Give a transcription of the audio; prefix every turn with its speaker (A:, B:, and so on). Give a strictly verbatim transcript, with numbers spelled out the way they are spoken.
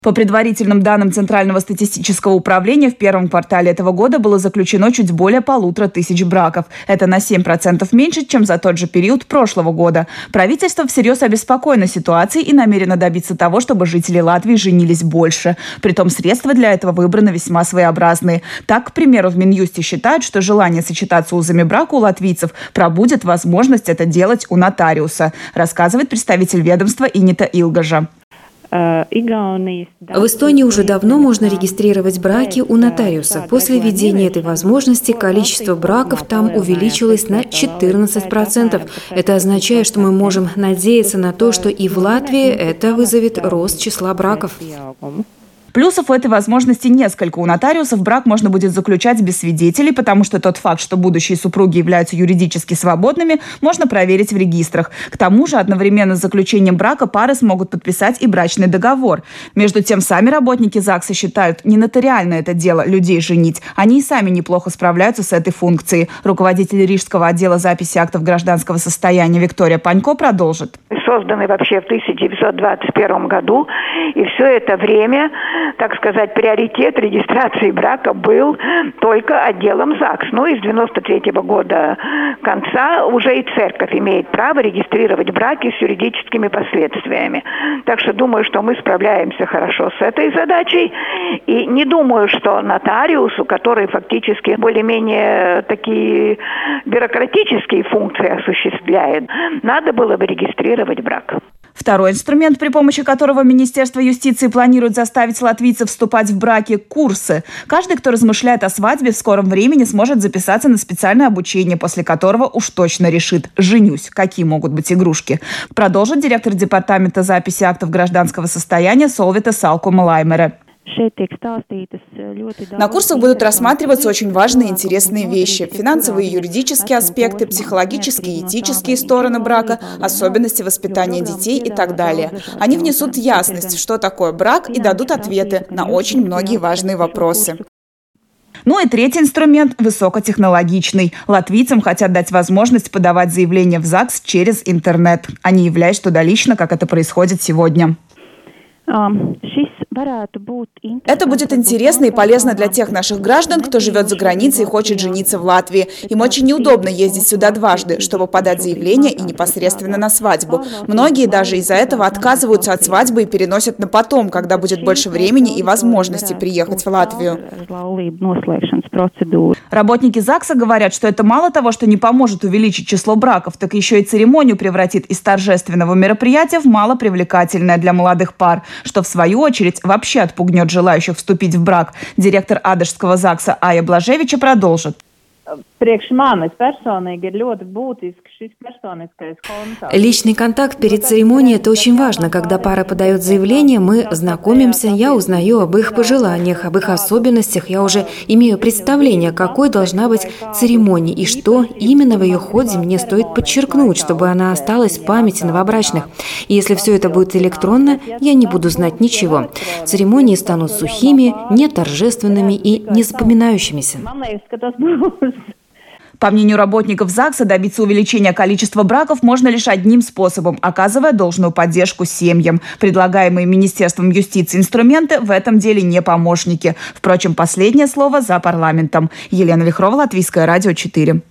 A: По предварительным данным Центрального статистического управления, в первом квартале этого года было заключено чуть более полутора тысяч браков. Это на семь процентов меньше, чем за тот же период прошлого года. Правительство всерьез обеспокоено ситуацией и намерено добиться того, чтобы жители Латвии женились больше. Притом средства для этого выбраны весьма своеобразные. Так, к примеру, в Минюсте считают, что желание сочетаться узами брака у латвийцев пробудет возможность это делать у нотариуса, рассказывает представитель ведомства Инита Илгажа.
B: В Эстонии уже давно можно регистрировать браки у нотариуса. После введения этой возможности количество браков там увеличилось на четырнадцать процентов. Это означает, что мы можем надеяться на то, что и в Латвии это вызовет рост числа браков.
A: Плюсов у этой возможности несколько. У нотариусов брак можно будет заключать без свидетелей, потому что тот факт, что будущие супруги являются юридически свободными, можно проверить в регистрах. К тому же одновременно с заключением брака пары смогут подписать и брачный договор. Между тем, сами работники ЗАГСа считают, не нотариально это дело людей женить. Они и сами неплохо справляются с этой функцией. Руководитель Рижского отдела записи актов гражданского состояния Виктория Панько продолжит.
C: Созданы вообще в тысяча девятьсот двадцать первом году, и все это время, так сказать, приоритет регистрации брака был только отделом ЗАГС. Ну и с девяносто третьего года конца уже и церковь имеет право регистрировать браки с юридическими последствиями. Так что думаю, что мы справляемся хорошо с этой задачей. И не думаю, что нотариусу, который фактически более-менее такие бюрократические функции осуществляет, надо было бы регистрировать брак.
A: Второй инструмент, при помощи которого Министерство юстиции планирует заставить латвийцев вступать в браки – курсы. Каждый, кто размышляет о свадьбе, в скором времени сможет записаться на специальное обучение, после которого уж точно решит – женюсь, какие могут быть игрушки. Продолжит директор департамента записи актов гражданского состояния Солвита Салкума Лаймере.
D: На курсах будут рассматриваться очень важные и интересные вещи. Финансовые и юридические аспекты, психологические и этические стороны брака, особенности воспитания детей и так далее. Они внесут ясность, что такое брак, и дадут ответы на очень многие важные вопросы.
A: Ну и третий инструмент – высокотехнологичный. Латвийцам хотят дать возможность подавать заявление в ЗАГС через интернет, а не являясь туда лично, как это происходит сегодня.
D: Это будет интересно и полезно для тех наших граждан, кто живет за границей и хочет жениться в Латвии. Им очень неудобно ездить сюда дважды, чтобы подать заявление и непосредственно на свадьбу. Многие даже из-за этого отказываются от свадьбы и переносят на потом, когда будет больше времени и возможности приехать в Латвию.
A: Работники ЗАГСа говорят, что это мало того, что не поможет увеличить число браков, так еще и церемонию превратит из торжественного мероприятия в малопривлекательное для молодых пар, что в свою очередь вообще отпугнет желающих вступить в брак. Директор Адежского ЗАГСа Ая Блажевича продолжит.
B: Личный контакт перед церемонией – это очень важно. Когда пара подает заявление, мы знакомимся, я узнаю об их пожеланиях, об их особенностях. Я уже имею представление, какой должна быть церемония и что именно в ее ходе мне стоит подчеркнуть, чтобы она осталась в памяти новобрачных. И если все это будет электронно, я не буду знать ничего. Церемонии станут сухими, неторжественными и незапоминающимися.
A: По мнению работников ЗАГСа, добиться увеличения количества браков можно лишь одним способом – оказывая должную поддержку семьям. Предлагаемые Министерством юстиции инструменты в этом деле не помощники. Впрочем, последнее слово за парламентом. Елена Вихрова, Латвийское радио четыре.